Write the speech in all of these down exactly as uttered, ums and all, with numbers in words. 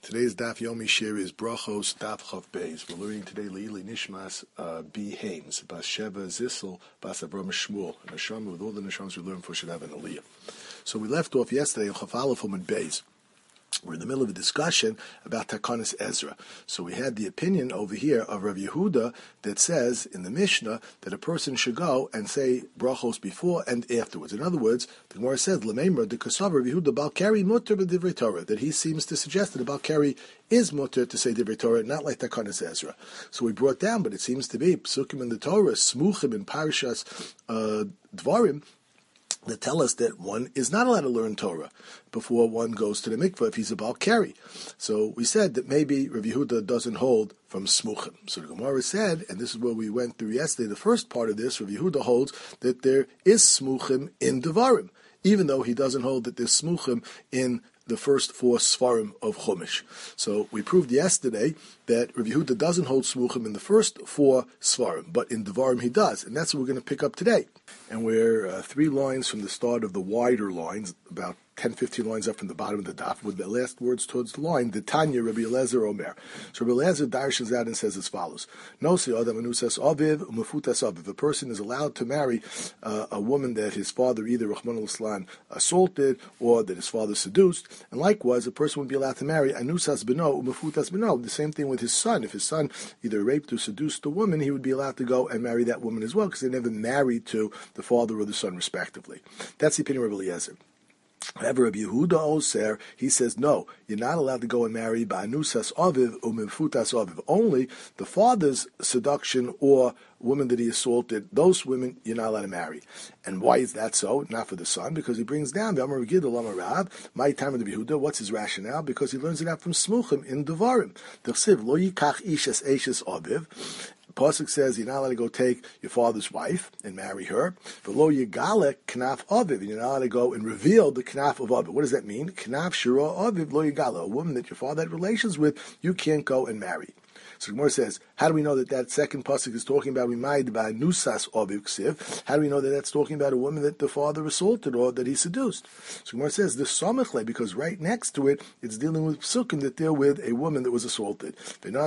Today's Daf Yomi Shir is Brachos Daf Chav Beis. We're learning today Leili Nishmas uh, B. Hames, Bas Sheva Zissel, Bas Avram Shmuel, and Hashem with all the Nishams we learned for should have an Aliyah. So we left off yesterday on Chav Aleph and Beis. We're in the middle of a discussion about Takanas Ezra. So we had the opinion over here of Rav Yehuda that says in the Mishnah that a person should go and say brachos before and afterwards. In other words, the Gemara says, L'meimra de Kasav Rav Yehuda Balkari mutter b'divrei Torah, that he seems to suggest that Balkari is mutter to say divrei Torah, not like Takanas Ezra. So we brought down, but it seems to be Psukim in the Torah, Smuchim in Parashas uh, Dvarim, that tell us that one is not allowed to learn Torah before one goes to the mikveh if he's a Balkari. So we said that maybe Rav Yehuda doesn't hold from Smuchim. So the Gemara said, and this is what we went through yesterday, the first part of this, Rav Yehuda holds that there is Smuchim in Devarim, even though he doesn't hold that there's Smuchim in the first four Sfarim of Chumash. So we proved yesterday that Rav Yehuda doesn't hold Smuchim in the first four Sfarim, but in Devarim he does, and that's what we're going to pick up today. And we're uh, three lines from the start of the wider lines, about ten, fifteen lines up from the bottom of the daf, with the last words towards the line, the Tanya, Rabbi Eliezer Omer. So Rabbi Eliezer darshans out and says as follows: Nosi Adam Anusas Aviv Umufutas Aviv. A person is allowed to marry uh, a woman that his father either Rahman al-Islam assaulted or that his father seduced, and likewise a person would be allowed to marry Anusas Beno Umufutas Beno. The same thing with his son. If his son either raped or seduced a woman, he would be allowed to go and marry that woman as well, because they never married to the father or the son respectively. That's the opinion of Rabbi Eliezer. However, Rabbi Yehuda Oser, he says, no, you're not allowed to go and marry Ba'anusas Aviv Umimfutas Aviv. Only the father's seduction or woman that he assaulted, those women you're not allowed to marry. And why is that so? Not for the son, because he brings down the Amar Gidol Amar Rav, my time of the Yehuda. What's his rationale? Because he learns it out from Smuchim in Devarim. The Chsiv, Lo Yikach Ishes Eshes Aviv. Pasuk says you're not allowed to go take your father's wife and marry her. V'lo yigale knaf aviv, and you're not allowed to go and reveal the knaf of aviv. What does that mean? Knaf shira aviv lo yigale. A woman that your father had relations with, you can't go and marry. So the Gemara says, how do we know that that second pasuk is talking about Rimayid by Nusas Aviv Ksiv? How do we know that that's talking about a woman that the father assaulted or that he seduced? So the Gemara says, the Samichle, because right next to it, it's dealing with psukim that deal with a woman that was assaulted.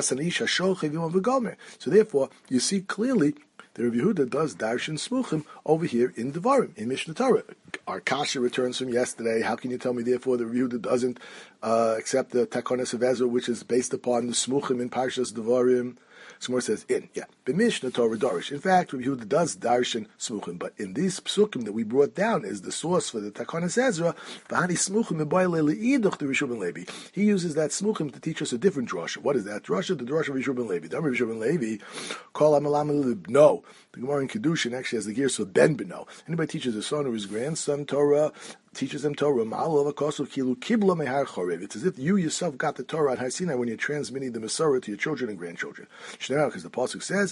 So therefore, you see clearly that Rav Yehuda does darshan smuchim over here in Devarim, in Mishnah Torah. Our kasha returns from yesterday. How can you tell me, therefore, that Rav Yehuda doesn't uh, accept the Takonas of Ezra, which is based upon the smuchim in Parshas Devarim? Smor says, in, yeah. But Mishnah Torah Darish. In fact, Rabbi Yehuda does darshan smuchim, but in these psukim that we brought down is the source for the Takanas Ezra, V'hani smuchim le'iduch the Rishon ben Levi. He uses that smuchim to teach us a different drasha. What is that drasha? The drasha of Rishon ben Levi. Dam Rishon ben Levi, call amalam no. The Gemara in Kedushin actually has the gear, so ben beno. Anybody teaches his son or his grandson Torah, teaches them Torah, it's as if you yourself got the Torah at Har Sinai when you're transmitting the Masorah to your children and grandchildren. Because the pasuk says,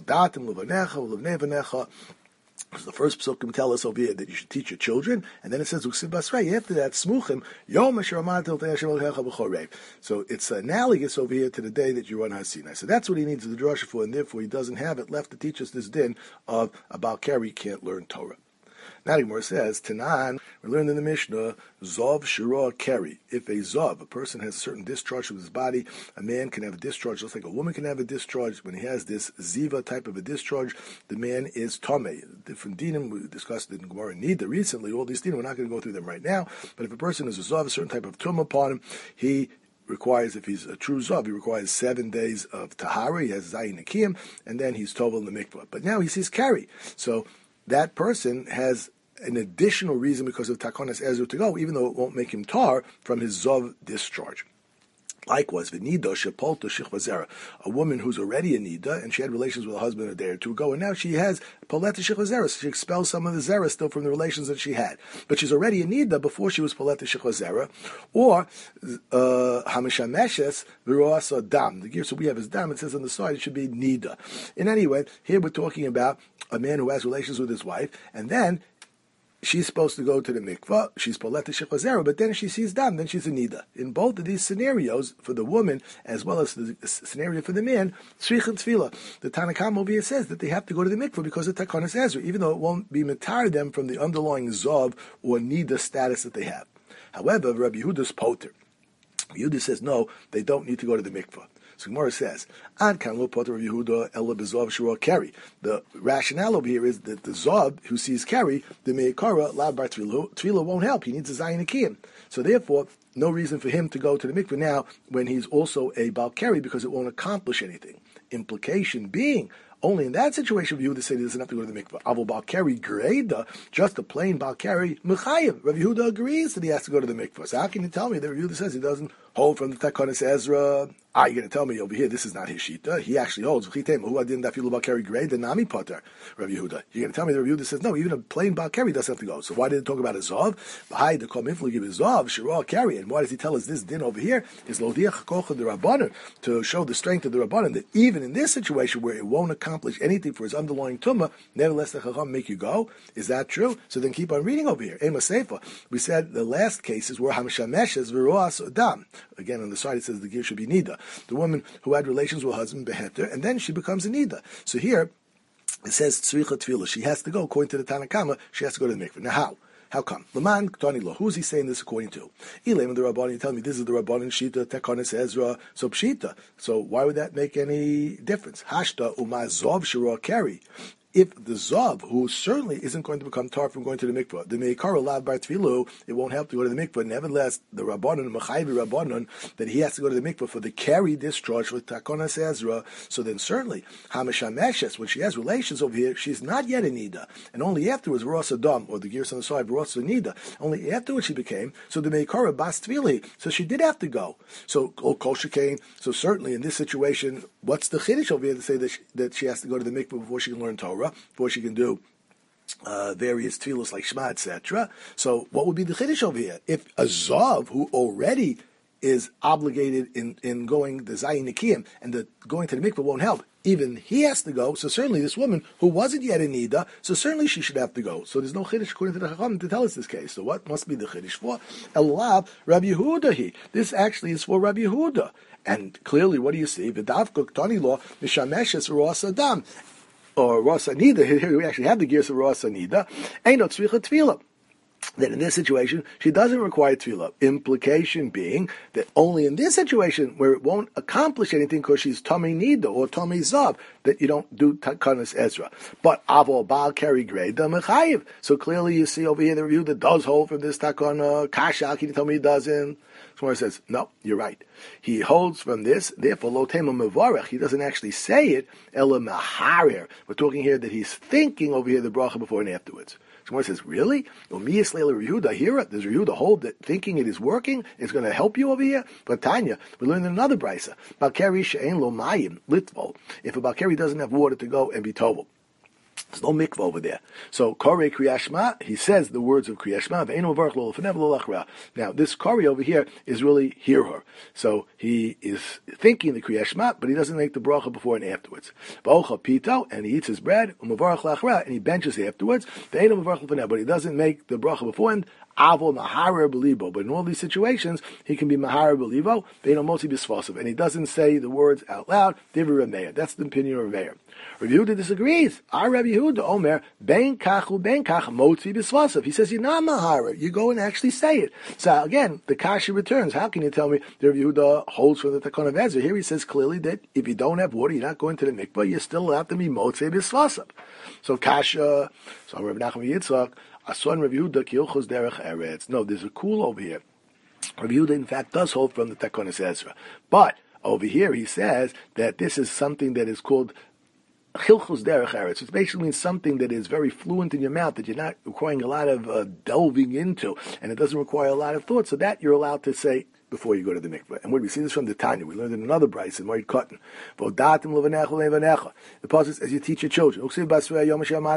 so the first psukim tell us over here that you should teach your children, and then it says after that smuchim yom so it's analogous over here to the day that you run Har Sinai. So that's what he needs the drasha for, and therefore he doesn't have it left to teach us this din of a Balkari can't learn Torah. Now the Gemara says, Tanan, we learned in the Mishnah, Zov Shira Keri. If a Zov, a person has a certain discharge of his body, a man can have a discharge just like a woman can have a discharge. When he has this Ziva type of a discharge, the man is Tomei. Different dinim, we discussed it in Gemara Nida recently, all these dinim, we're not going to go through them right now, but if a person is a Zov, a certain type of tum upon him, he requires, if he's a true Zav, he requires seven days of Tahara, he has Zayin Akiyim, and then he's Tovel in the mikvah. But now he sees Keri. So that person has an additional reason because of Takonas Ezra to go, even though it won't make him tar from his Zav discharge. Likewise, v'nida shepolta shichva zera, a woman who's already a nida and she had relations with a husband a day or two ago, and now she has poleta shichva zera, so she expels some of the zera still from the relations that she had. But she's already a nida before she was poleta shichva zera, or hamishameshes v'roasa dam. The gear so we have is dam. It says on the side it should be nida. In any way, here we're talking about a man who has relations with his wife, and then she's supposed to go to the mikvah, she's poleta shichva zera, but then she sees dam, then she's a nida. In both of these scenarios, for the woman as well as the scenario for the man, tzrich and tefillah. The Tanakam over here says that they have to go to the mikvah because of Takonas Ezra, even though it won't be matar them from the underlying zav or nida status that they have. However, Rabbi Yehuda's poter. Yehuda says, no, they don't need to go to the mikvah. So Gemara says, Ad kan lo poter Yehuda ela bezov shura keri. The rationale over here is that the Zov who sees keri, the meikara lab bar tvila won't help. He needs a zayin akiyim. So therefore, no reason for him to go to the mikvah now when he's also a bal keri because it won't accomplish anything. Implication being, only in that situation, Yehuda said he doesn't have to go to the mikvah. Avol bal keri greida, just a plain bal keri mechayev. Rav Yehuda agrees that he has to go to the mikvah. So how can you tell me that Rav Yehuda says he doesn't hold from the Takonis Ezra? Ah, you're going to tell me over here this is not his shita. He actually holds. Who didn't that feel about keri grade? The nami potter, Rav Yehuda. You're going to tell me that Rav Yehuda says no. Even a plain bal keri doesn't have to go. So why did it talk about a zov? Behind the kom influ give a zov shira keri. And why does he tell us this din over here is lodiach kocha the rabbanon to show the strength of the rabbanon that even in this situation where it won't accomplish anything for his underlying tumah, nevertheless the chacham make you go. Is that true? So then keep on reading over here. Ema seifa. We said the last cases were hamshameshes v'roas adam. Again on the side it says the gear should be nida. The woman who had relations with her husband beheter, and then she becomes a nida. So here it says tzricha tefillah. She has to go according to the Tanakama. She has to go to the mikveh. Now how? How come? Laman Ktani Lo. Who's he saying this according to? Elam the Rabbanan. You tell me this is the Rabbanan Shita Tekonis Ezra. So Pshita. So why would that make any difference? Hashta Uma Zov Shira Keri. If the Zav, who certainly isn't going to become tar from going to the mikvah, the Meikar allowed by Tfilu, it won't help to go to the mikvah. Nevertheless, the Rabbanon, Machayiv Rabbanon, that he has to go to the mikvah for the carry discharge with Takonas Ezra. So then certainly, Hamashameshes, when she has relations over here, she's not yet a Nida. And only afterwards, Rosh Adam, or the gears on the side, Rosh Nida. Only afterwards she became, so the Meikar Bas Tvili. So she did have to go. So, Kol Shekain, so certainly in this situation, what's the Chiddush over here to say that she, that she has to go to the mikvah before she can learn Torah? Before she can do uh, various tefillos like Shema, et cetera. So, what would be the chiddush over here? If a zav who already is obligated in, in going the zayin nikiyim and the going to the mikveh won't help, even he has to go. So certainly this woman who wasn't yet in nida, so certainly she should have to go. So there's no chiddush according to the Chacham to tell us this case. So what must be the chiddush for? Elav Rabbi Yehuda he. This actually is for Rabbi Yehuda. And clearly, what do you see? V'davka ktani lo mishameshes roas adam. Or Rosh Anida, here we actually have the gears of Rosh Anida, ain't no tzricha tefillah. That in this situation, she doesn't require tefillah. Implication being that only in this situation, where it won't accomplish anything because she's Tomei Nida or Tomei Zav, that you don't do Takanas Ezra. But Avol Baal Keri Grade the Mechayiv. So clearly you see over here the review that does hold from this Takana Kasha, can you tell me he doesn't? Someone says, no, you're right. He holds from this, therefore, lo tema mevarech, he doesn't actually say it, ela maharer. We're talking here that he's thinking over here the bracha before and afterwards. Someone says, really? Well, Miyas Leila Rehuda, here, does Rehuda hold that thinking it is working is going to help you over here? But Tanya, we learned in another brisa, Balkari she'en lo mayim, litvol. If a Balkari doesn't have water to go and be tovel. There's no mikvah over there. So, Korei Kriyashma, he says the words of Kriyashma, Ve'enu Varch Lo Lefanev Lo Lachra. Now, this Korei over here is really hear her. So, he is thinking the Kriyashma, but he doesn't make the bracha before and afterwards. V'ocha Pito, and he eats his bread, U'mavarach Lachra, and he benches afterwards. Ve'enu Varch Lo Lefanev, but he doesn't make the bracha beforehand. Avol Maharer Belibo. But in all these situations, he can be Maharer Belibo, Ve'enu Motzi Bisvasav. And he doesn't say the words out loud, Divir Rameir. That's the opinion of Rameir. Rabbi Yehuda disagrees. Our Rabbi Yehuda, Omer, Ben Kachu Ben Kach Motzi Bisvasav. He says you're not Maharer. You go and actually say it. So again, the Kashi returns. How can you tell me that Rabbi Yehuda holds from the Takon of Ezra? Here he says clearly that if you don't have water, you're not going to the mikvah, you're still allowed to be Motzi Bisvasav. So Kasha, so Rabbi Nachman Yitzchak, Ason Rabbi Yehuda Kilchos Derech Eretz. No, there's a cool over here. Rabbi Yehuda, in fact, does hold from the Takonis Ezra. But over here he says that this is something that is called Chilchus Derech Eretz. It basically means something that is very fluent in your mouth, that you're not requiring a lot of uh, delving into, and it doesn't require a lot of thought, so that you're allowed to say before you go to the mikveh. And when we see this from the Tanya, we learned in another brayso in Moed Katan. The pasuk says, as you teach your children. That's the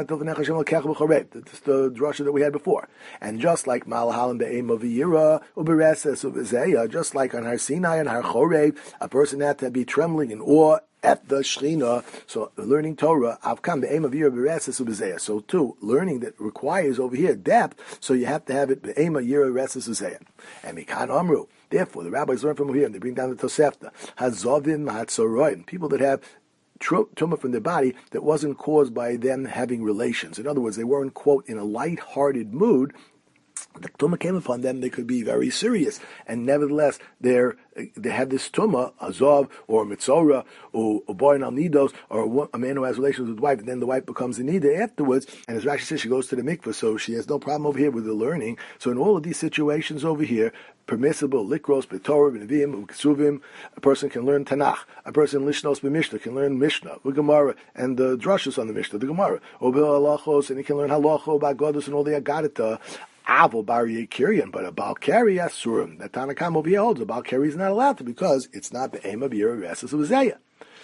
drasha that we had before. And just like Malahalim be'em of Yira, ubereses ubezeya, just like on Har Sinai and Har Chorev, a person had to be trembling in awe at the Shechina. So learning Torah, Avkam be'em of Yira bereses ubezeya. So too, learning that requires over here depth, so you have to have it be'em of Yira bereses ubezeya. And Mikan Amru. Therefore, the rabbis learn from over here, and they bring down the Tosefta. Hazovim hatzoroim, people that have tumah from their body that wasn't caused by them having relations. In other words, they weren't, quote, in a light-hearted mood. the tumah came upon them, they could be very serious. And nevertheless, they're, they have this tumah, azov, or mitzora, or a boy in al-nidos, or a man who has relations with the wife, and then the wife becomes a nida afterwards. And as Rashi says, she goes to the mikveh, so she has no problem over here with the learning. So in all of these situations over here, permissible, likros, b'torah, b'nevim, b'ksuvim, a person can learn Tanakh. A person lishnos b'mishnah can learn Mishnah, the Gemara, and the drashos on the Mishnah, the Gemara. Or b'halachos, and he can learn halacho, b'agodos, and all the agadita. Avol bar yekirian, but a balkari asurim. That Tanakam over here holds a balkari is not allowed to because it's not the aim of Yira Reses of Zeya.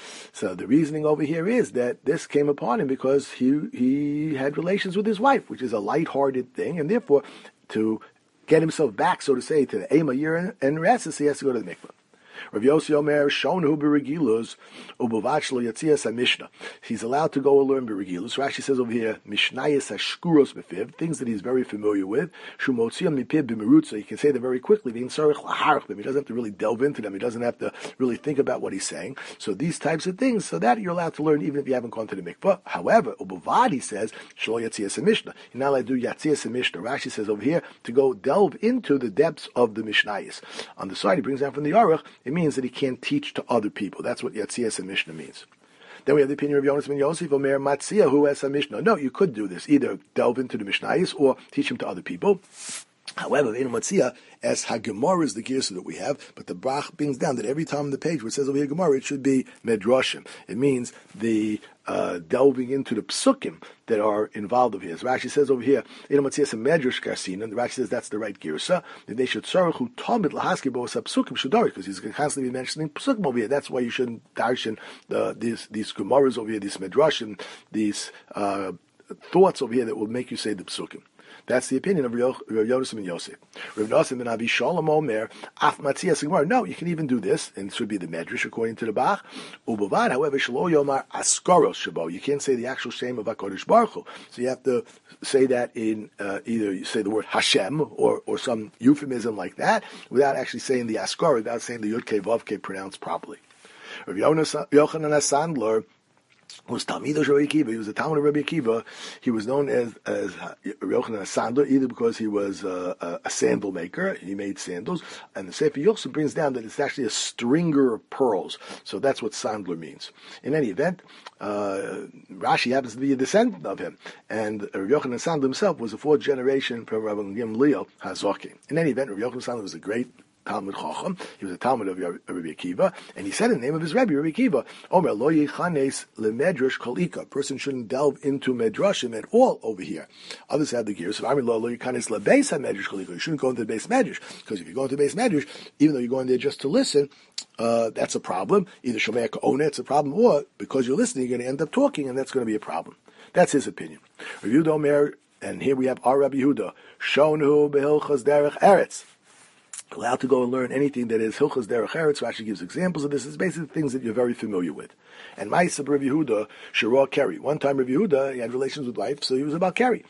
So the reasoning over here is that this came upon him because he he had relations with his wife, which is a light-hearted thing, and therefore to get himself back, so to say, to the aim of Yira and Reses, he has to go to the mikveh. Rav Yossi Omer, Shonu b'regilus, ubavachlo yatzias ha-mishnah. He's allowed to go and learn b'regilus. Rashi says over here, mishnayis ha-shkuros b'fiv, things that he's very familiar with. Shumotzion mipiv b'merutza, he can say them very quickly. V'in tzarich laharach b'im, he doesn't have to really delve into them. He doesn't have to really think about what he's saying. So these types of things, so that you're allowed to learn even if you haven't gone to the mikvah. However, ubavad, he says, shlo yatzias ha-mishnah. You're not allowed to do yatzias ha-mishnah. Rashi says over here, to go delve into the depths of the mishnayis. On the side, he brings down from the Aruch, it means that he can't teach to other people. That's what Yatzias and Mishnah means. Then we have the opinion of Yonas ben Yosef, Omer Matzia, who has a Mishnah. No, you could do this. Either delve into the Mishnayis or teach him to other people. However, in Matzia, as HaGemara is the Girsa that we have, but the Brach brings down that every time on the page where it says over here Gemara, it should be Medrashim. It means the uh, delving into the psukim that are involved over here. As Rashi says over here, in Matzia some Medrash Karsin, and the Rashi says that's the right Girsa, that they should Tzarachu Tomid Lahaski Bo'as HaPsukim Shudari, because he's constantly mentioning psukim over here. That's why you shouldn't darshan uh, these, these Gemaras over here, these Medrashim, these uh, thoughts over here that will make you say the psukim. That's the opinion of Rav Yonasim ben Yosef. Rav Yonasim ben Abi Shalom Omer, Af Matzias Gemara. No, you can even do this, and it should be the Medrash according to the Bach. Ubavad, however, Shalo Yomar Askaros Shabo. You can't say the actual shame of HaKadosh Baruch Hu. So you have to say that in uh, either you say the word Hashem or or some euphemism like that, without actually saying the Askar, without saying the Yud Kei Vav Kei pronounced properly. Rav Yochanan Sandler was Talmid of Rabbi Akiva. He was a Talmud of Rabbi Akiva. He was known as as Yochanan Sandler, either because he was uh, a, a sandal maker, he made sandals, and the Sefer Yosef brings down that it's actually a stringer of pearls. So that's what Sandler means. In any event, uh, Rashi happens to be a descendant of him, and Yochanan Sandler himself was a fourth generation from Rabbi Gamliel HaZoki. In any event, Rabbi Yochanan Sandler was a great Talmud Chacham. He was a Talmud of Rabbi Akiva, and he said in the name of his Rebbe, Rabbi Akiva, Omer lo yichanes lemedrash kolika. Person shouldn't delve into medrashim at all over here. Others have the gears. So I mean, lo yichanes lebeis medrash kolika. You shouldn't go into the base medrash, because if you go into the base medrash, even though you're going there just to listen, uh, that's a problem. Either shomei ka'ona, it's a problem, or because you're listening, you're going to end up talking, and that's going to be a problem. That's his opinion. Rabbi Yehuda Omer, and here we have our Rabbi Yehuda, shonu behilchas derech eretz. Allowed to go and learn anything that is Hilchas Derech Eretz. Rashi gives examples of this. It's basically things that you're very familiar with. And Ma'aseh Rav Yehuda, Shirah Keri. One time Rav Yehuda, he had relations with wife, so he was about Keri.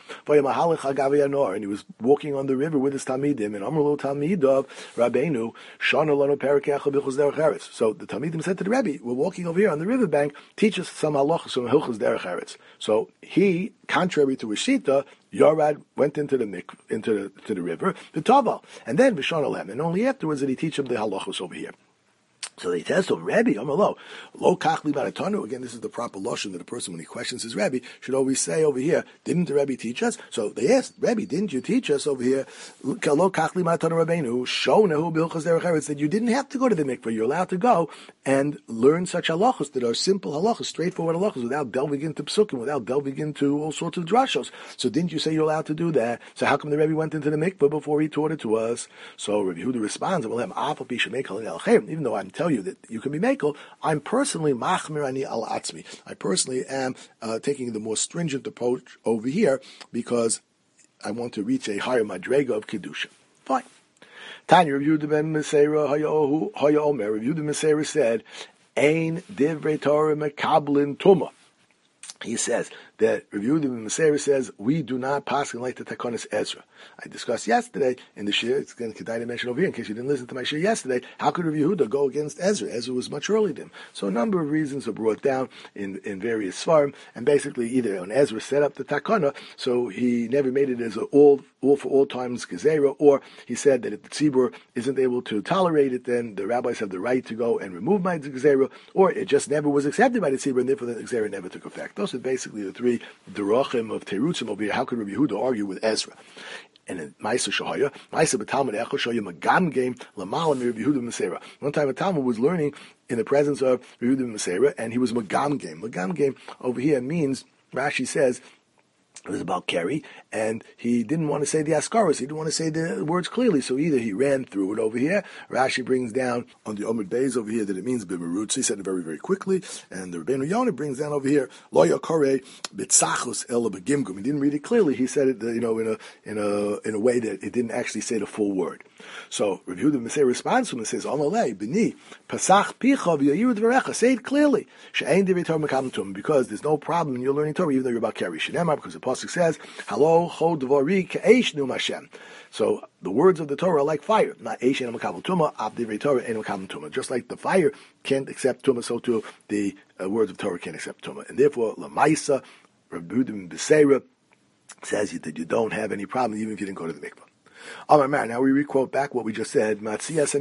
And he was walking on the river with his Talmidim, and Amrlo Talmidav Rabbeinu, Shana Lano Perek Echad Hilchas Derech Eretz. So the Talmidim said to the Rebbe, we're walking over here on the riverbank, teach us some halachas from Hilchas Derech Eretz. So he, contrary to Rishita, Yarad went into the mik, into the, to the river, the Taval, and then Vishon Alem, and only afterwards did he teach him the halachos over here. So they test him, Rebbe, Amalo, Lo Kachli Baratanu. Again, this is the proper lashon that a person, when he questions his Rebbe, should always say over here, didn't the Rebbe teach us? So they asked, Rebbe, didn't you teach us over here, Lo Kachli Baratanu Rabbeinu, Shonahu Bilchas Derech Eretz, that you didn't have to go to the mikveh, you're allowed to go and learn such halachos that are simple halachos, straightforward halachos, without delving into psukim, without delving into all sorts of drashos. So didn't you say you're allowed to do that? So how come the Rebbe went into the mikveh before he taught it to us? So Rabbi Yehuda responds, even though I'm telling you that you can be mekel, I'm personally machmir ani al atzmi. I personally am uh, taking the more stringent approach over here because I want to reach a higher madrega of kedusha. Fine. Tanya Rabbi Yehuda ben Meseira Haya Omer. Rabbi Yehuda ben Meseira said, "Ein divrei Torah mekablin tuma." He says that Rabbi Yehuda ben Meseira says we do not paskin like the Takonis Ezra. I discussed yesterday in the shir. It's going to Kedai mention over here in case you didn't listen to my shir yesterday. How could Rabbi Yehuda go against Ezra? Ezra was much earlier than him. So a number of reasons are brought down in, in various svarim, and basically either when Ezra set up the Takana, so he never made it as an all all for all times gezerah, or he said that if the tzibur isn't able to tolerate it, then the rabbis have the right to go and remove my gezerah, or it just never was accepted by the tzibur, and therefore the gezerah never took effect. Those are basically the three derachim of terutzim over here. How could Rabbi Yehuda argue with Ezra? And in Ma'aser Shahaya, Ma'aser B'Talmud Echol Shahaya Magam Game L'Malam Rabbi Yehuda Mesera. One time a Talmud was learning in the presence of Rabbi Yehuda Mesera, and he was Magam Game. Magam Game over here means, Rashi says, it was about Kerry, and he didn't want to say the Askaras. He didn't want to say the words clearly, so either he ran through it over here. Rashi brings down on the Omer Beis over here that it means B'merutz. He said it very, very quickly, and the Rebbeinu Yonah brings down over here Lo Yakare B'tzachus Ela B'Gimgum. He didn't read it clearly. He said it, you know, in a in a in a way that it didn't actually say the full word. So Rabbi Yehuda Mesei responds to him and says, Amalei B'ni Pasach Picha V'Yayiru Dvarecha. Say it clearly. She'ain Divrei Torah Mekabel Tum, because there's no problem in your learning Torah, even though you're about Kerry Shenema, because the pasuk says, "Halo Chod Dvari K'Eish Nu Hashem." So the words of the Torah are like fire. Not Eish Ein Mekabel Tuma, Ab Divrei Torah Ein Mekabel Tuma. Just like the fire can't accept Tuma, so too the uh, words of Torah can't accept Tuma. And therefore, Lamaisa, Rabbi Yehuda B'Seira says that you don't have any problem even if you didn't go to the mikvah. Now we requote back what we just said. One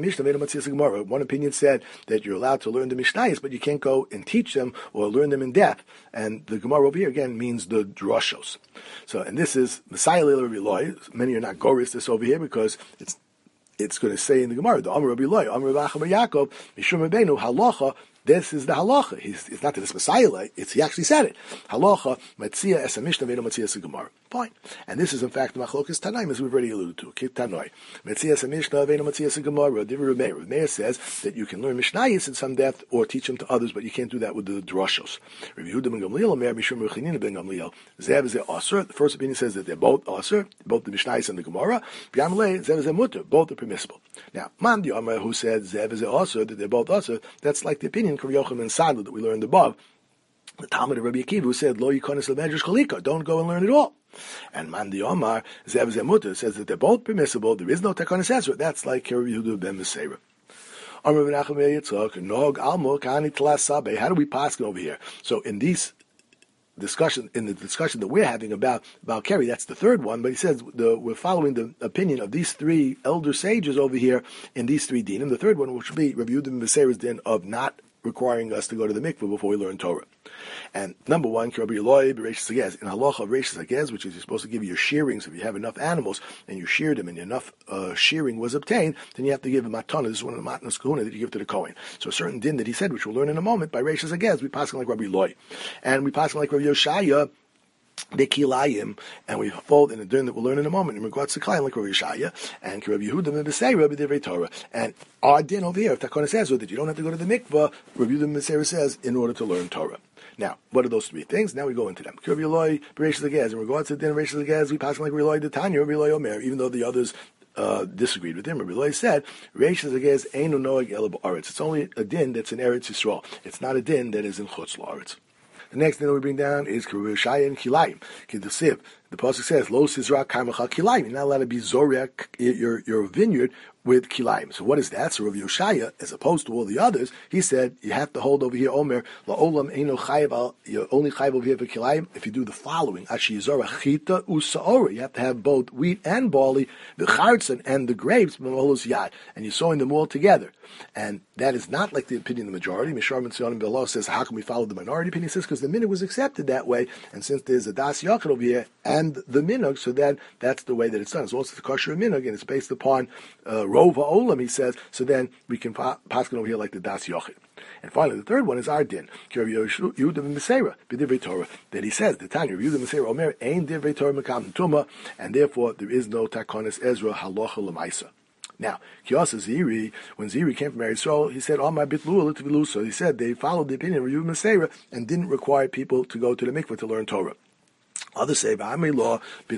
opinion said that you're allowed to learn the Mishnayos, but you can't go and teach them or learn them in depth. And the Gemara over here again means the drushos. So, and this is Messiah Leila Rabbi Eloi. Many are not goris this over here because it's it's going to say in the Gemara, the Amar Rabbi Eloi, Amar Rabbi Acham Yaakov, Mishum Rabbeinu Halacha. This is the halacha. He's, it's not that it's Messiah, it's he actually said it. Halacha, Matzia es Mishnah ve'no Matzia es Gemara. Fine. And this is in fact the Machlokas Tanaim, as we've already alluded to. Kit Tanoi. Matzia es Mishnah ve'no Matzia es Gemara. Divrei Meir. Meir says that you can learn Mishnayos in some depth or teach them to others, but you can't do that with the drushos. Rabbi Yehuda ben Gamliel, Meir Mishum Rechinina ben Gamliel. Zev is Aser. The first opinion says that they're both Aser, both the Mishnayos and the Gemara. B'Yamlei, Zev is Mutter. Both are permissible. Now, Man Yomar, who said Zev is Aser, that they're both Aser, that's like the opinion Kav Yochanan and Sadler that we learned above. The Talmud of Rabbi Akiva who said, Lo yikonis lemedrash chalika, don't go and learn it all. And Mandi Omar, Zev Zemuta, says that they're both permissible, there is no takonis ezra. That's like Rabbi Yehuda ben Meseira. Amar ben Nachum Yitzchak, Nog Almo Kani Tlas Sabe. How do we pass over here? So in these discussion, in the discussion that we're having about about Kerry, that's the third one, but he says the, we're following the opinion of these three elder sages over here in these three dinim. The third one, which would be Rabbi Yehuda ben Meseira's din of not requiring us to go to the mikveh before we learn Torah. And number one, Rabbi Eloi, Bereishis Hagez, in halacha of Bereishis Hagez, which is you're supposed to give your shearings. If you have enough animals and you sheared them and enough uh, shearing was obtained, then you have to give a matana. This is one of the matnas kahuna that you give to the Kohen. So a certain din that he said, which we'll learn in a moment, by Bereishis Hagez, we pass like Rabbi Eloi. And we pass like Rabbi Yoshaya, the kilayim, and we fold in a din that we'll learn in a moment in regards to kilayim, like Rabbi Yeshaya and Rabbi Yehuda ben Meseira, Rabbi Divrei Torah. And our din over here, if Takona says that you don't have to go to the mikvah, Rabbi Yehuda ben Meseira says in order to learn Torah. Now, what are those three things? Now we go into them. Rabbi Eloi, Bereishis Hagez. In regards to the din of Bereishis Hagez, we pass like Rabbi Eloi the Tanya, Rabbi Eloi Omer, even though the others uh, disagreed with him. Rabbi Eloi said, Bereishis Hagez einu noeg ela ba'aretz. It's only a din that's in Eretz Yisrael. It's not a din that is in Chutz La'aretz. The next thing that we bring down is Rabbi Yeshaya and Kilayim. Kedusif. The pasuk says, "Lo sizra karmecha kilayim." You're not allowed to be zorek your your vineyard with kilayim. So what is that? So Rabbi Yoshaya, as opposed to all the others, he said you have to hold over here Omer la'olam eino chayiv. You're only chayiv over here for kilayim if you do the following: ashi yizora chita usaora. You have to have both wheat and barley, the chartzen and the grapes, yad, and you're sowing them all together. And that is not like the opinion of the majority. Mishar Mitzion Below says, how can we follow the minority opinion? He says because the minhag was accepted that way, and since there's a das yachid over here and the minhag, so then that's the way that it's done. So also the kosher minhag, and it's based upon uh, rov ha'olam. He says, so then we can pa- pass it over here like the das yachid. And finally, the third one is our din. Yehuda ben Meseira, b'divrei Torah, that he says the Tanya Yehuda ben Meseira Omer ein divrei Torah mekam tuma, and therefore there is no takonis Ezra halacha l'maisa. Now, Kiyasa Ziri, when Ziri came from Eretz, he said, "Oh my bitlua l'tvilu." So he said they followed the opinion of Yehuda ben Meseira and didn't require people to go to the mikveh to learn Torah. Others say, law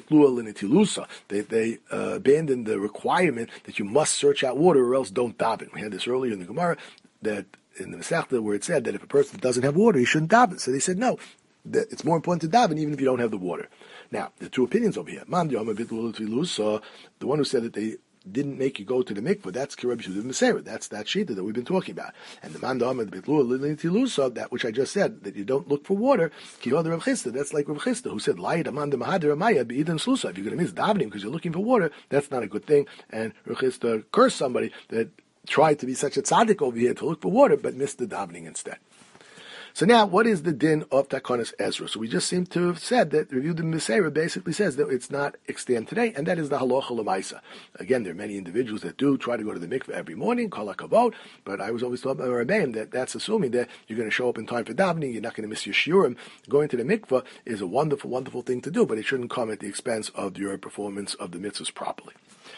they they uh, abandoned the requirement that you must search out water or else don't daven. We had this earlier in the Gemara, that in the Masechta where it said that if a person doesn't have water, he shouldn't daven. So they said, no, that it's more important to daven even if you don't have the water. Now, there are two opinions over here. The one who said that they didn't make you go to the mikveh, that's Ki Rabbi Yehuda ben Beseira. That's that shita that we've been talking about. And the man da'amad bitlua l'nitilusa, that which I just said, that you don't look for water, Ki Hoda Rav Chisda, that's like Rav Chisda, who said, Lai daman de mahadir amaya be'idan slusa. If you're going to miss davening because you're looking for water, that's not a good thing. And Rav Chisda cursed somebody that tried to be such a tzaddik over here to look for water, but missed the davening instead. So now, what is the din of Takonis Ezra? So we just seem to have said that Rav Yehuda ben Beseira basically says that it's not extant today, and that is the halacha l'maisa. Again, there are many individuals that do try to go to the mikveh every morning, kol hakavod, but I was always told by Rabbeim that that's assuming that you're going to show up in time for davening, you're not going to miss your shiurim. Going to the mikveh is a wonderful, wonderful thing to do, but it shouldn't come at the expense of your performance of the mitzvahs properly.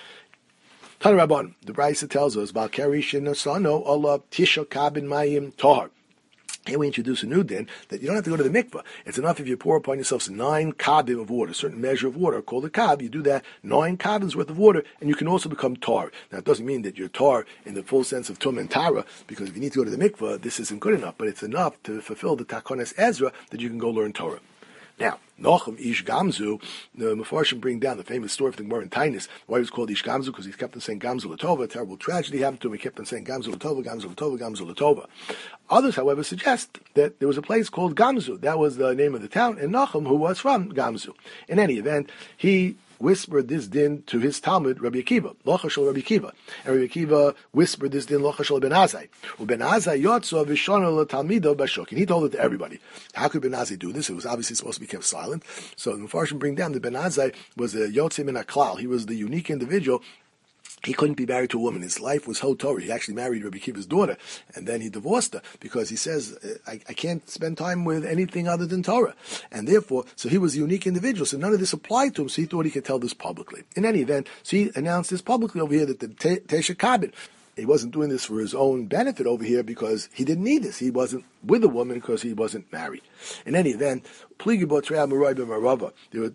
Tana Rabban, the Brisa tells us, Bal Kerish Nasano Allah Tisha Kabin Mayim Tahar. Here we introduce a new din that you don't have to go to the mikveh. It's enough if you pour upon yourselves nine kabim of water, a certain measure of water called a kab. You do that, nine kabins worth of water, and you can also become tar. Now, it doesn't mean that you're tar in the full sense of tum and tara, because if you need to go to the mikveh, this isn't good enough, but it's enough to fulfill the takones Ezra that you can go learn Torah. Now, Nochem Ish Gamzu, the Mefarshim bring down the famous story of the Gemara in Tainus. Why he was called Ish Gamzu? Because he kept on saying Gamzu Latova. A terrible tragedy happened to him. He kept on saying Gamzu Latova, Gamzu Latova, Gamzu Latova. Others, however, suggest that there was a place called Gamzu. That was the name of the town, and Nochem, who was from Gamzu. In any event, he whispered this din to his Talmud, Rabbi Akiva, Locha Shel Rabbi Akiva. And Rabbi Akiva whispered this din, Locha Shel Ben Azai. Ben Azai Yotzo Vishona Talmido Bashok. And he told it to everybody. How could Ben Azai do this? It was obviously supposed to be kept silent. So the Mefarshim bring down that Ben Azai was a Yotze Min HaKlal. He was the unique individual. He couldn't be married to a woman. His life was Hot Torah. He actually married Rabbi Akiva's daughter, and then he divorced her because he says, I, I can't spend time with anything other than Torah. And therefore, so he was a unique individual. So none of this applied to him, so he thought he could tell this publicly. In any event, so he announced this publicly over here that the Tesha Kabin, he wasn't doing this for his own benefit over here because he didn't need this. He wasn't with a woman because he wasn't married. In any event, there were two Amoraim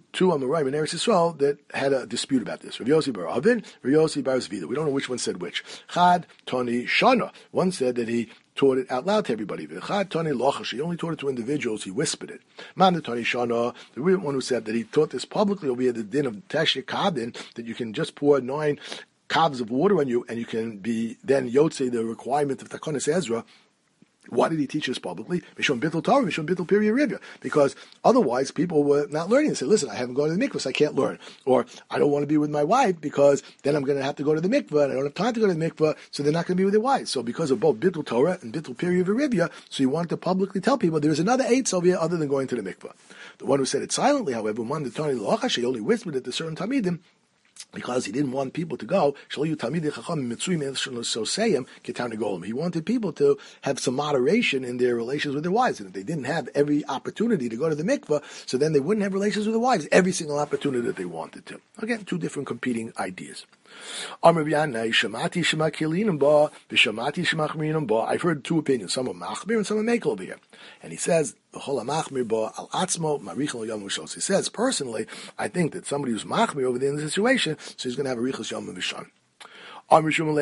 in Eretz Yisrael that had a dispute about this. Rav Yossi bar Avin, Rav Yossi bar Zvida. We don't know which one said which. Chad, Toni, Shana. One said that he taught it out loud to everybody. Chad, Toni, Lochash. He only taught it to individuals. He whispered it. Man, the Toni, Shana. The one who said that he taught this publicly over here, the din of Teshik Kabin, that you can just pour nine calves of water on you, and you can be then yotze the requirement of Takonis Ezra. Why did he teach this publicly? Mishum Bittul Torah, Mishum Bittul Piri Rivya. Because otherwise people were not learning. They said, listen, I haven't gone to the mikvah, so I can't learn. Or I don't want to be with my wife because then I'm going to have to go to the mikvah, and I don't have time to go to the mikvah, so they're not going to be with their wives. So because of both Bittul Torah and Bittul Piri Rivya, so he wanted to publicly tell people there's another eight over here other than going to the mikvah. The one who said it silently, however, one the Tani Lochash, he only whispered it to certain Talmidim, because he didn't want people to go. He wanted people to have some moderation in their relations with their wives. And if they didn't have every opportunity to go to the mikveh, so then they wouldn't have relations with their wives every single opportunity that they wanted to. Again, two different competing ideas. I've heard two opinions. Some are machmir and some are mekel over here. And he says, he says, personally, I think that somebody who's machmir over there in the situation, so he's going to have a richos yom v'shan. So Rav Shmuel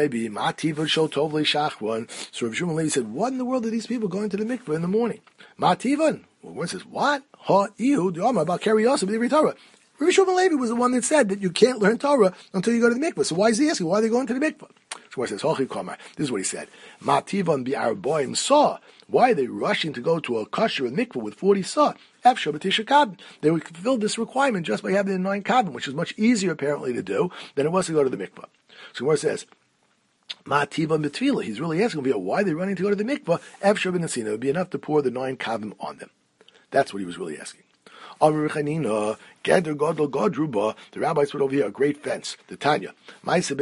Levi said, what in the world are these people going to the mikveh in the morning? Mativan. Well, one says, what? Ha, ihu, the Omar, about carry also, the Torah. Rav Shmuel Levi was the one that said that you can't learn Torah until you go to the mikveh. So why is he asking? Why are they going to the mikveh? So he says, Hochi Kamar. This is what he said. Mativan bi arboim saw. Why are they rushing to go to a kosher and mikveh with forty saw? Efshar b'tisha kabin. They would fulfill this requirement just by having the nine kabin, which is much easier apparently to do than it was to go to the mikveh. So where it says, Mativan b'tefillah. He's really asking why are they running to go to the mikveh? Efshar b'nesina. It would be enough to pour the nine kabin on them. That's what he was really asking. The rabbis put over here a great fence. The Tanya. There's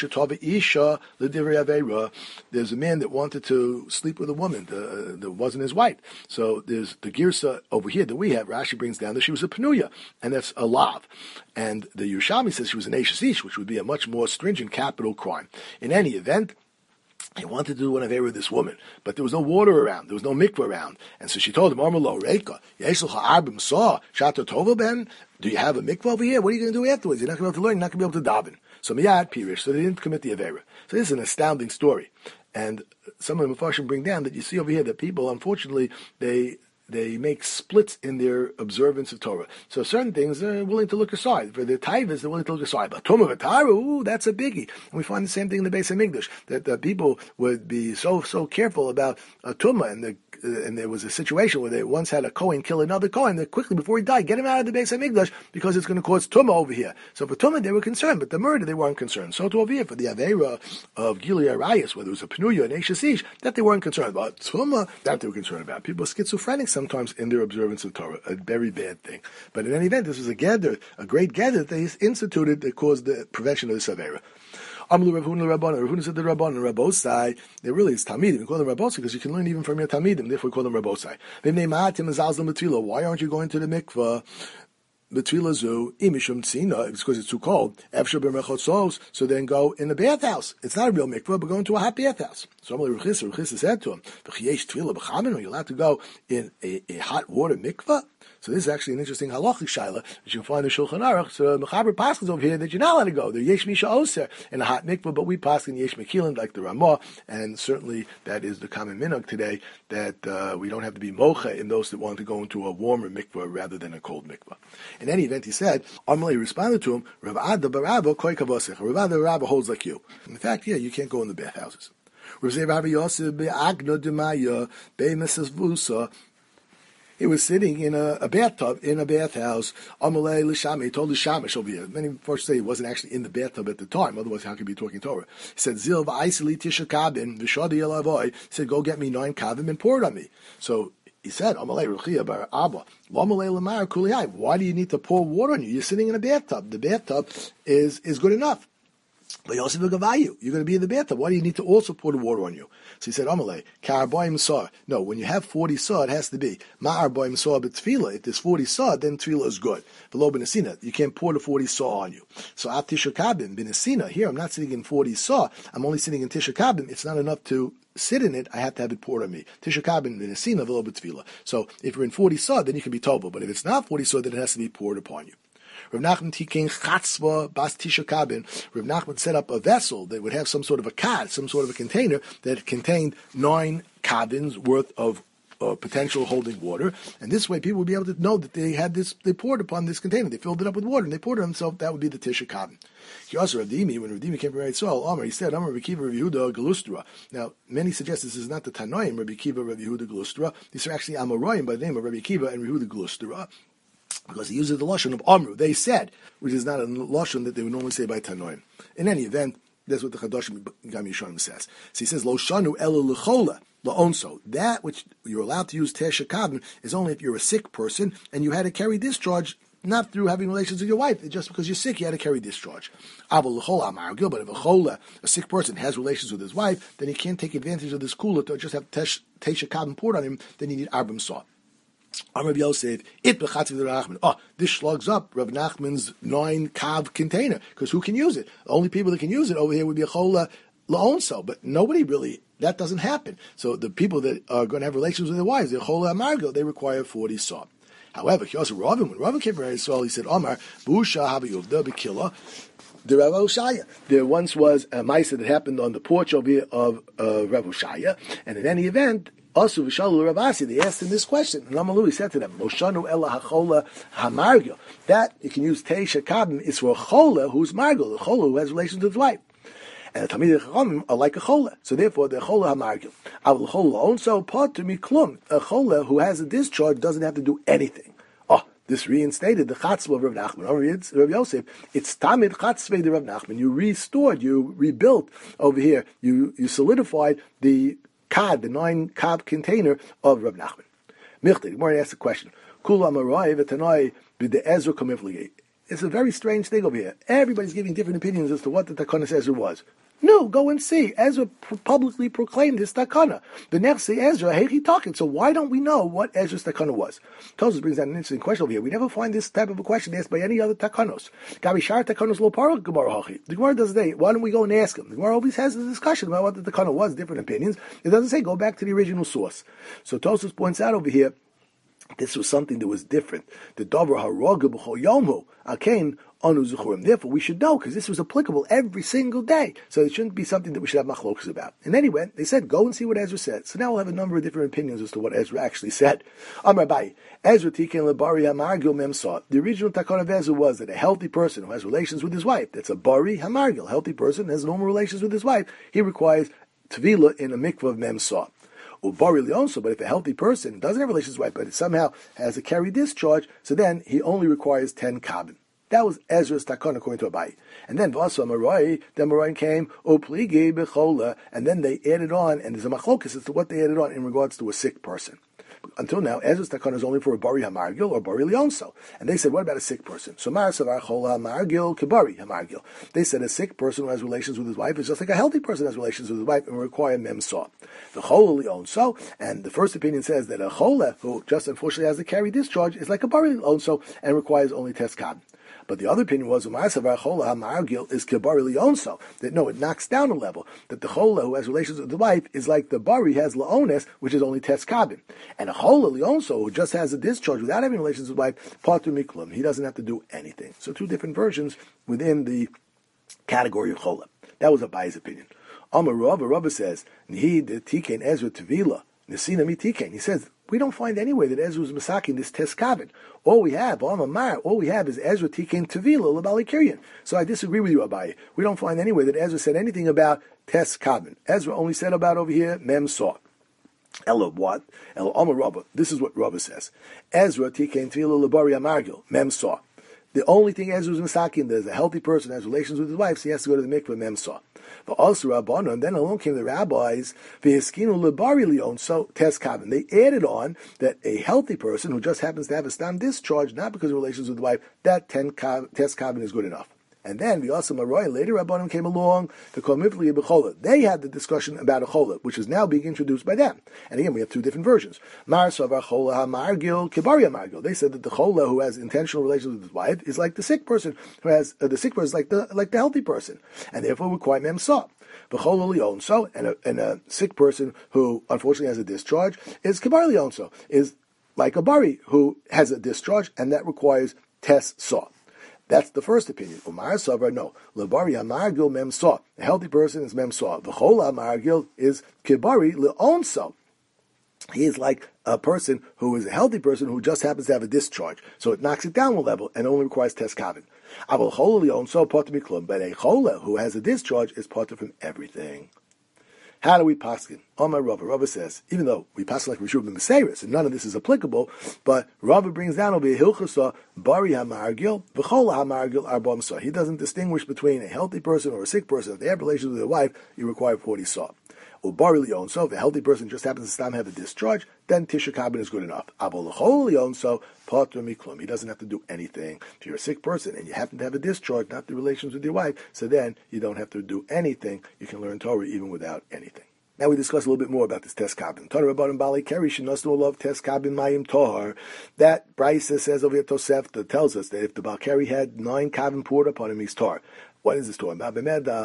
a man that wanted to sleep with a woman that, that wasn't his wife. So there's the girsa over here that we have. Rashi brings down that she was a penuya, and that's a lav. And the Yerushalmi says she was an eshes ish, which would be a much more stringent capital crime. In any event, he wanted to do an affair with this woman, but there was no water around. There was no mikveh around. And so she told him, Armalo, Reika, Yeshulcha Arbim saw, Shato Tova Ben, do you have a mikveh over here? What are you going to do afterwards? You're not going to be able to learn, you're not going to be able to daven. So Miyad Pirish, so they didn't commit the Avera. So this is an astounding story. And some of the Mefarshim bring down that you see over here that people, unfortunately, they they make splits in their observance of Torah. So certain things they're willing to look aside. For the taivas, they're willing to look aside. But Tumah v'Tara, ooh, that's a biggie. And we find the same thing in the Beis Hamikdash, that the people would be so so careful about a Tumah, and the uh, and there was a situation where they once had a Kohen kill another Kohen. They quickly, before he died, get him out of the Beis Hamikdash because it's going to cause Tumah over here. So for Tumah, they were concerned, but the murder, they weren't concerned. So to over here, for the Aveira of Gilui Arayos, whether it was a Penuya and Eishes Ish, that they weren't concerned about. Tumah, that they were concerned about. People are schizophrenic sometimes in their observance of Torah, a very bad thing. But in any event, this was a gather, a great gather that they instituted that caused the prevention of this Aveira. Amlu Rav Huna Rabbanan. Rav Huna said the Rabbanan, Rabbosai. They really is Talmidim. We call them Rabbosai because you can learn even from your Talmidim. Therefore, we call them Rabbosai. Why aren't you going to the mikvah? It's because it's too cold. So then go in the bathhouse. It's not a real mikvah, but go into a hot bathhouse. So Rechisa said to him, are you allowed to go in a, a hot water mikvah? So this is actually an interesting halachic shaila that you can find in Shulchan Aruch. So Mechaber passes over here that you're not allowed to go. There yesh misha oser in a hot mikvah, but we pass in yesh mekilin like the Ramah, and certainly that is the common minhag today, that uh, we don't have to be mocha in those that want to go into a warmer mikvah rather than a cold mikvah. In any event, he said, Amalei responded to him, Rav Ada Barabba koi kavosech. Rav Ada Barabba holds like you. In fact, yeah, you can't go in the bathhouses. Rav Zei Rabbi Yosef be'agno demaya be'mesas vusa. He was sitting in a, a bathtub in a bathhouse. Amalei l'shami. He told the shamish over here. Many first say he wasn't actually in the bathtub at the time. Otherwise, how could he be talking Torah? He said, Zil v'aiseli tisha kabin v'shadi elavoi. He said, go get me nine kavim and pour it on me. So he said, Amalei Ruchia bar Abba. Why do you need to pour water on you? You're sitting in a bathtub. The bathtub is, is good enough. But Yosef Gavayu, you're going to be in the bathtub. Why do you need to also pour the water on you? So he said, Amalei, Ka'arboim Sar. No, when you have forty Sar, it has to be Ma'arboim Sar but Tefillah. If there's forty Sar, then Tefillah is good. Below Benesina, you can't pour the forty Sar on you. So at Tisha Kabim, Benesina, here I'm not sitting in forty Sar, I'm only sitting in Tisha Kabim. It's not enough to sit in it, I have to have it poured on me. Tisha Kabin Benesina, Velo B'Tefillah. So if you're in forty Sar, then you can be Tova. But if it's not forty Sar, then it has to be poured upon you. Rav Nachman Tikin Chatzva Bas Tisha Kabin. Rav Nachman set up a vessel that would have some sort of a kad, some sort of a container that contained nine kabins worth of uh, potential holding water, and this way people would be able to know that they had this. They poured upon this container. They filled it up with water, and they poured it on themselves. That would be the Tisha Kabin. He also Rav Dimi, when Rav Dimi came from Eretz Yisrael, Amar, he said, Amar Rabbi Kiva Rav Yehuda Galustra. Now, many suggest this is not the Tanoim Rabbi Kiva Rav Yehuda Galustra. These are actually Amoraim by the name of Rabbi Kiva and Rav Yehuda Galustra, because he uses the lashon of Amru. They said, which is not a lashon that they would normally say by Tanoim. In any event, that's what the Chadashim Gam Yishanim says. So he says, Lo shanu ela lechola laonso. That which you're allowed to use Tesha Kabin is only if you're a sick person and you had to carry discharge, not through having relations with your wife. Just because you're sick, you had to carry discharge. But if a chola, a sick person, has relations with his wife, then he can't take advantage of this kula to just have Tesha Kabin poured on him. Then you need arbim saw. I'm Rabbi Yosef, it bechatziv Rav Nachman. Oh, this slugs up Rav Nachman's nine kav container, because who can use it? The only people that can use it over here would be a chola laonso, but nobody really, that doesn't happen. So the people that are going to have relations with their wives, they're chola amargo, they require forty saw. However, he also Ravin, when Ravin came from Israel, he said, Omar, Busha Havayuvda Bekilla, the Rav Oshaya. There once was a Maisa that happened on the porch over here of uh, Rav Oshaya, and in any event, also, Vishalu Ravasi, they asked him this question. And Amalu, he said to them, Moshanu Ella HaChola HaMargil. That, you can use Teisha Kabim, is for a Chola who's Margil, a Chola who has relations with his wife. And the Talmidei Chachamim are like a Chola. So therefore, they're Chola HaMargil. Avul Chola also part to me klum. A Chola who has a discharge doesn't have to do anything. Oh, this reinstated the Chatzvah of Rav Nachman. Oh, Rav Yosef, it's Tamid Chatzvah de Rav Nachman. You restored, you rebuilt over here, you, you solidified the Kad, the nine Kad container of Rav Nachman. Michte, the Gemara asks a question. Kula Amarai v'tanai b'de Ezra kamivligate. It's a very strange thing over here. Everybody's giving different opinions as to what the Takanas Ezra was. No, go and see. Ezra publicly proclaimed his takana. The next day, Ezra, hey, he talking. So why don't we know what Ezra's takana was? Tosfos brings out an interesting question over here. We never find this type of a question asked by any other takanos. Gabi shar takanos lo parah Gemara hachi. The Gemara doesn't say, why don't we go and ask him? The Gemara always has a discussion about what the takana was, different opinions. It doesn't say go back to the original source. So Tosfos points out over here This was something that was different. The davar haroga b'chol yomhu alkein anu zuchurim. Therefore, we should know because this was applicable every single day. So it shouldn't be something that we should have machlokas about. And anyway, they said, go and see what Ezra said. So now we'll have a number of different opinions as to what Ezra actually said. Amar Abaye, Ezra tiken lebari hamargil memsa. The original takon of Ezra was that a healthy person who has relations with his wife, that's a bari hamargil, healthy person has normal relations with his wife, he requires tvila in a mikvah of memsa. Also, but if a healthy person doesn't have relations with his wife, but it somehow has a carry discharge, so then he only requires ten kabin. That was Ezra's takon according to Abaye. And then Vasa Marai, then Marai came, Opligi bechola, and then they added on, and there's a machlokas as to what they added on in regards to a sick person. Until now, Ezra's takon is only for a bari hamargil or bari lionso. And they said, what about a sick person? So Mar savar chola hamargil kibari hamargil. They said a sick person who has relations with his wife is just like a healthy person who has relations with his wife and require memsa. The chola lionso, and the first opinion says that a chola who just unfortunately has to carry discharge is like a bari lionso and requires only teskab. But the other opinion was Umar Savar Chola HaMargil is Kibari Leonso. That no, it knocks down a level. That the Chola who has relations with the wife is like the Bari has Laones, which is only Teskabin. And a Chola Leonso who just has a discharge without having relations with the wife, Patu Miklum. He doesn't have to do anything. So two different versions within the category of Chola. That was Abaye's opinion. Amar Rava, Rava says, Nihi de Tikein Ezra Tevila, Nesina mi Tikein. He says, we don't find anywhere that Ezra was masaking this teskabin. All we have, all we have is Ezra tikein tevila lebali kiryan. So I disagree with you, Abaye. We don't find anywhere that Ezra said anything about teskabin. Ezra only said about over here mem saw. Ella what? Ella Amar Rabba. This is what Rabba says. Ezra tikein tevila lebari amargil mem saw. The only thing Ezra was masaking, there's a healthy person has relations with his wife, so he has to go to the mikveh mem saw. But also Rabbana, and then along came the rabbis, v'hiskinu lebari leon, so teskabin. They added on that a healthy person who just happens to have a stam discharge, not because of relations with the wife, that ten teskabin is good enough. And then the also Maroy, later Rabbanim came along, the Komifli Bechola. They had the discussion about a chola, which is now being introduced by them. And again, we have two different versions. Mar Savar Chola HaMargil, Kibari HaMargil. They said that the chola who has intentional relations with his wife is like the sick person who has, uh, the sick person is like the, like the healthy person. And therefore require mem saw. V'chola lionso, and a, and a sick person who unfortunately has a discharge is Kibari lionso, is like a bari who has a discharge, and that requires tes saw. That's the first opinion. Umar Savar, no. Lebari Hamargil Mem Saw. A healthy person is Mem Saw. The whole Hamargil is Kibari Leon Saw. He is like a person who is a healthy person who just happens to have a discharge. So it knocks it down a level and only requires teskavin. Aval Chola Leon Saw Potter Miklum. But a Chola who has a discharge is Potter from everything. How do we paskin? Omar Rava. Rava says, even though we paskin like Rishuv and Meseris, and none of this is applicable, but Rava brings down over here Hilchasa Bari Hamargil, V'chola Hamargil Arbam Saw. He doesn't distinguish between a healthy person or a sick person. If they have relations with their wife, you require forty saw. Or Bari Leon, so if a healthy person just happens to stop have a discharge, then Tisha Kabin is good enough. Abol L'chol Leon, so Patra Miklum. He doesn't have to do anything. If you're a sick person and you happen to have a discharge, not the relations with your wife, so then you don't have to do anything. You can learn Torah even without anything. Now we discuss a little bit more about this teskabin. Torah Rabbanim Bali Keri Shenasnu Love Teskabin Mayim Tohar. That Brisa says over here Tosefta tells us that if the Balkari had nine kavim poured upon him, he's tar. What is this Torah? That's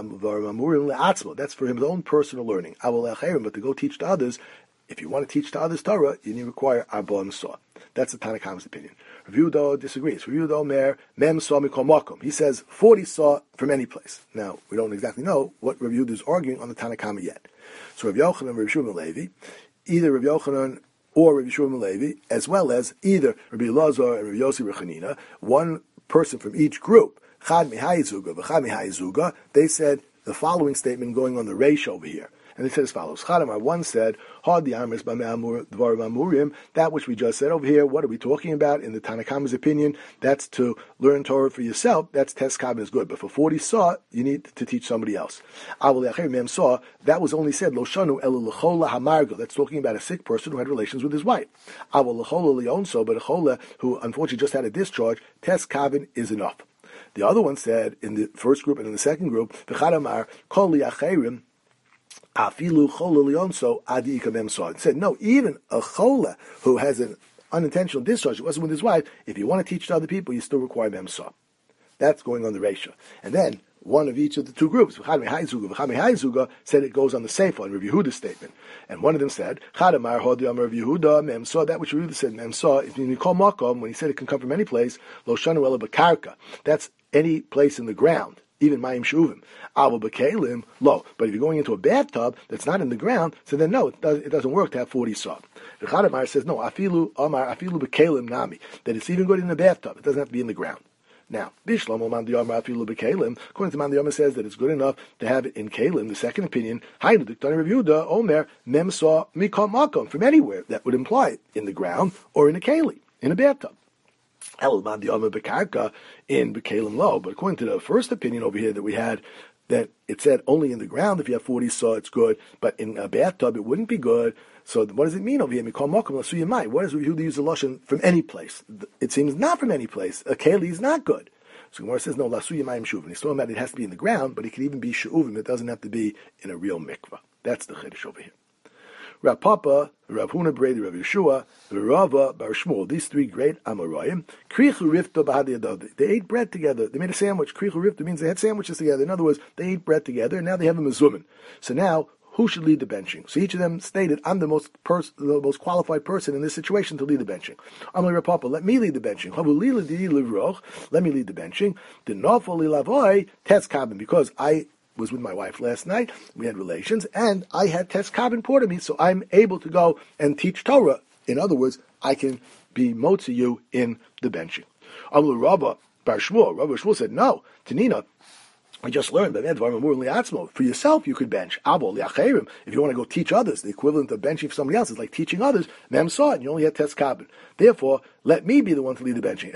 for his own personal learning. But to go teach to others, if you want to teach to others Torah, you need to require Arba Saw. That's the Tanna Kamma's opinion. Rav Yehuda disagrees. Rav Yehuda Omer Mem Saw Mikol Makom. He says forty saw from any place. Now we don't exactly know what Rav Yehuda is arguing on the Tanna Kamma yet. So Rav Yochanan and Rav Shmuel Levi, either Rav Yochanan or Rav Shmuel Levi, as well as either Rabbi Elazar and Rav Yossi Rechanina, one person from each group, Chad Mihai Zuga, V'chad Mihai Zuga, they said the following statement going on the Reish over here. And they said as follows. Chadamar, one said, Had the Amris B'Me'amur Dvar B'Amurim, that which we just said over here, what are we talking about? In the Tanna Kamma's opinion, that's to learn Torah for yourself, that's Teskabin is good. But for forty saw, you need to teach somebody else. Avol Yachir Mem saw, that was only said, Lo Shanu Elu L'chola Hamargo, that's talking about a sick person who had relations with his wife. Avol L'chola Leon so, but a chola who unfortunately just had a discharge, Teskabin is enough. The other one said, in the first group and in the second group, V'chadamar Kol Liachirim, Afilu chola lionso adi ikamem saw. It said, no, even a chola who has an unintentional discharge, it wasn't with his wife, if you want to teach to other people, you still require mem saw. That's going on the Reisha. And then, one of each of the two groups. V'chad mehai zuga, v'chad mehai zuga said it goes on the Seifa in Rav Yehuda's statement. And one of them said, Chad amar hodi amar Rav Yehuda, mem saw that which Rav Yehuda said, mem saw, if you call makom, when he said it can come from any place, lo shanu ela b'karka. That's any place in the ground. Even mayim shuvim, avo b'kelim lo. But if you're going into a bathtub that's not in the ground, so then no, it, does, it doesn't work to have forty saw. The Chadamar says no, afilu amar afilu b'kelim nami, that it's even good in the bathtub. It doesn't have to be in the ground. Now, Bishlam man diyamar afilu b'kelim. According to man diyamar says that it's good enough to have it in kelim. The second opinion, Hainu diktani Rav Yehuda omer mem saw mikam makom, from anywhere. That would imply it in the ground or in a keli, in a bathtub. El man diyamar b'karka in b'kelim lo. But according to the first opinion over here that we had, that it said only in the ground if you have forty saw it's good, but in a bathtub it wouldn't be good. So what does it mean over here? Mikol makom l'suyimai. What does Rav Yehuda use the lashon from any place? It seems not from any place. A keli is not good. So Gemara says no, l'suyimai shuvim. He's talking about it has to be in the ground, but it can even be shuvim. It doesn't have to be in a real mikvah. That's the chiddush over here. Rav Papa, Rav Huna Bredi, Rav Yeshua, Rava Bar Shmuel, these three great Amoraim, Krichu Rifta Bahadiyadad. They ate bread together. They made a sandwich. Krichu Rifta means they had sandwiches together. In other words, they ate bread together, and now they have a mezumin. So now, who should lead the benching? So each of them stated, I'm the most pers- the most qualified person in this situation to lead the benching. I'm like, Rav Papa, let me lead the benching. Let me lead the benching. The Nafali Lavoy, Tetz Kabin, because I was with my wife last night, we had relations, and I had Tes Kabin poured to me, so I'm able to go and teach Torah. In other words, I can be motzi you in the benching. Amlu Rabba Bar Shmuel, Rabba Shmuel said, no, Tanina, I just learned that for yourself you could bench. If you want to go teach others, the equivalent of benching for somebody else is like teaching others. Mem saw it, and you only had Tes Kabin. Therefore, let me be the one to lead the benching.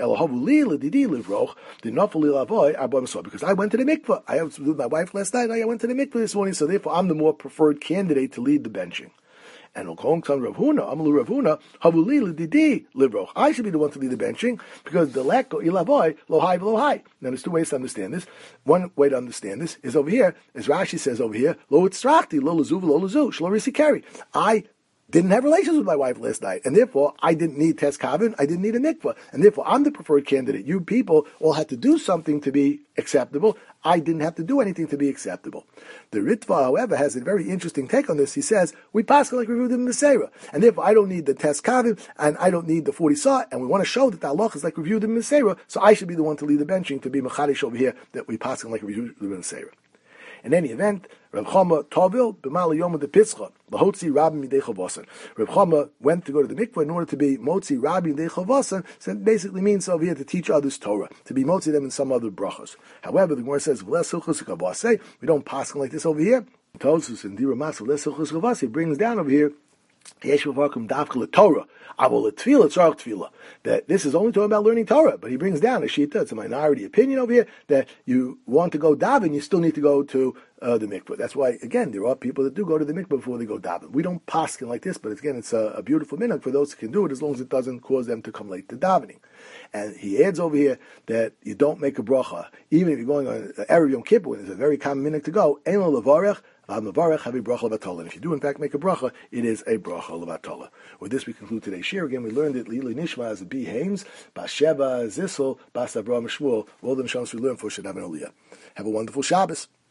Because I went to the mikveh. I was with my wife last night. I went to the mikveh this morning, so therefore I'm the more preferred candidate to lead the benching. And Rav Huna, Amalu Rav Huna, Havuli Lididi Livroch. I should be the one to lead the benching because the leko ilavoy lohai v'lohai. Now there's two ways to understand this. One way to understand this is over here, as Rashi says over here, lo itzrakti lo lazu lo lazu shlo risi keri. I didn't have relations with my wife last night, and therefore I didn't need Tes Kabin, I didn't need a mikvah, and therefore I'm the preferred candidate. You people all had to do something to be acceptable. I didn't have to do anything to be acceptable. The Ritva, however, has a very interesting take on this. He says, we pass like we reviewed in the Meseira, and therefore I don't need the Tes Kabin, and I don't need the forty saw, and we want to show that the halach is like reviewed in the Meseira, so I should be the one to lead the benching, to be machadish over here, that we pass like we reviewed in the Meseira. In any event, Reb Chama Tovil b'mal yom de Pitzcha lahotzi rabbi midei chavasan. Reb Chama went to go to the mikveh in order to be motzi rabbi midei chavasan. So it basically means over here to teach others Torah, to be motzi them in some other brachos. However, the Gemara says v'les hilchos kavase. We don't pass like this over here. Tosus and Dira Mas v'les hilchos kavase brings down over here. Torah, that this is only talking about learning Torah, but he brings down a shita. It's a minority opinion over here that you want to go daven, you still need to go to uh, the mikveh. That's why, again, there are people that do go to the mikveh before they go daven. We don't paskin like this, but again, it's a, a beautiful minhag for those who can do it, as long as it doesn't cause them to come late to davening. And he adds over here that you don't make a bracha, even if you're going on Erev Yom Kippur, when it's a very common minhag to go. Ein lo levarech. And if you do in fact make a bracha, it is a bracha levatola. With this we conclude today's share. Again, we learned that Lili Nishma is a B. Hames, Bas Sheva Zissel, Bas Avraham Shmuel. All the Mishnahs we learned for should have an aliyah. Have a wonderful Shabbos.